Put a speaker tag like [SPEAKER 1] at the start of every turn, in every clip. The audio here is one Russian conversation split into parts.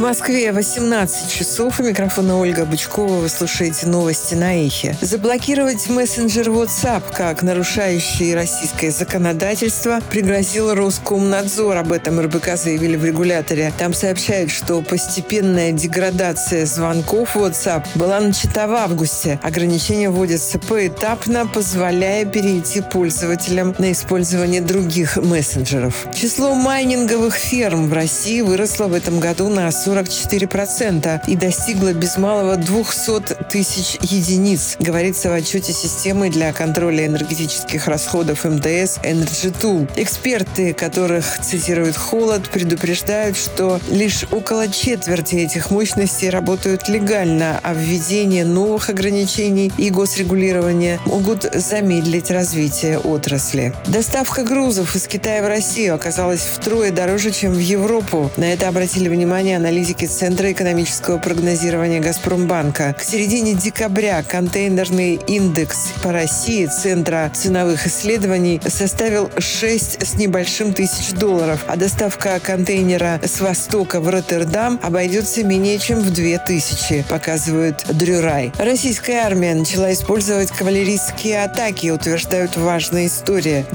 [SPEAKER 1] Москве 18 часов. У микрофона Ольга Бычкова. Вы слушаете новости на Эхе. Заблокировать мессенджер WhatsApp как нарушающий российское законодательство пригрозил Роскомнадзор. Об этом РБК заявили в регуляторе. Там сообщают, что постепенная деградация звонков WhatsApp была начата в августе. Ограничения вводятся поэтапно, позволяя перейти пользователям на использование других мессенджеров. Число майнинговых ферм в России выросло в этом году на 44% и достигла без малого 200 тысяч единиц, говорится в отчете системы для контроля энергетических расходов МТС Energy Tool. Эксперты, которых цитирует Холод, предупреждают, что лишь около четверти этих мощностей работают легально, а введение новых ограничений и госрегулирования могут замедлить развитие отрасли. Доставка грузов из Китая в Россию оказалась втрое дороже, чем в Европу. На это обратили внимание аналитики Центра экономического прогнозирования Газпромбанка. К середине декабря контейнерный индекс по России Центра ценовых исследований составил 6 с небольшим тысяч долларов, а доставка контейнера с Востока в Роттердам обойдется менее чем в 2000, показывает Дрюрай. Российская армия начала использовать кавалерийские атаки, утверждают важная история.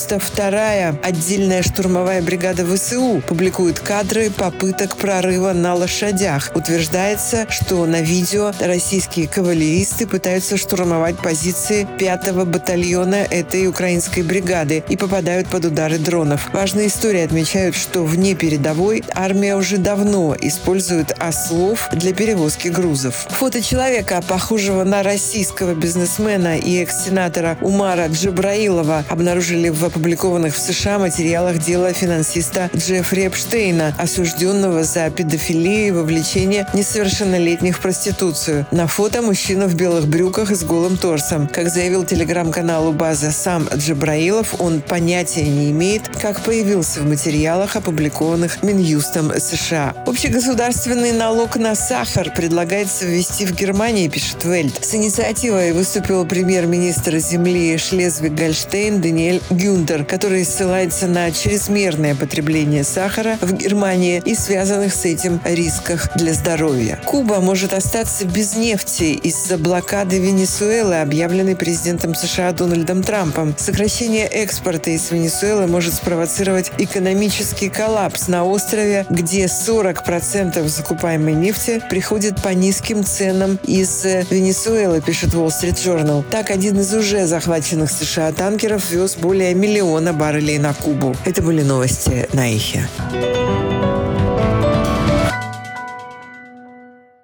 [SPEAKER 1] 92-я отдельная штурмовая бригада ВСУ публикует кадры попыток прорыва на лошадях. Утверждается, что на видео российские кавалеристы пытаются штурмовать позиции 5-го батальона этой украинской бригады и попадают под удары дронов. Важные истории отмечают, что вне передовой армия уже давно использует ослов для перевозки грузов. Фото человека, похожего на российского бизнесмена и экс-сенатора Умара Джабраилова, обнаружили в опубликованных в США материалах дела финансиста Джеффри Эпштейна, осужденного за педофилию и вовлечение несовершеннолетних в проституцию. На фото мужчина в белых брюках и с голым торсом. Как заявил телеграм-каналу «База» сам Джабраилов, он понятия не имеет, как появился в материалах, опубликованных Минюстом США. Общегосударственный налог на сахар предлагается ввести в Германии, пишет Вельт. С инициативой выступил премьер-министр земли Шлезвиг-Гольштейн Даниэль Гюнтер, который ссылается на чрезмерное потребление сахара в Германии и связанных с этим рисках для здоровья. Куба может остаться без нефти из-за блокады Венесуэлы, объявленной президентом США Дональдом Трампом. Сокращение экспорта из Венесуэлы может спровоцировать экономический коллапс на острове, где 40% закупаемой нефти приходит по низким ценам из Венесуэлы, пишет Wall Street Journal. Так, один из уже захваченных США танкеров вез более 1 миллиона баррелей на Кубу. Это были новости на Эхе.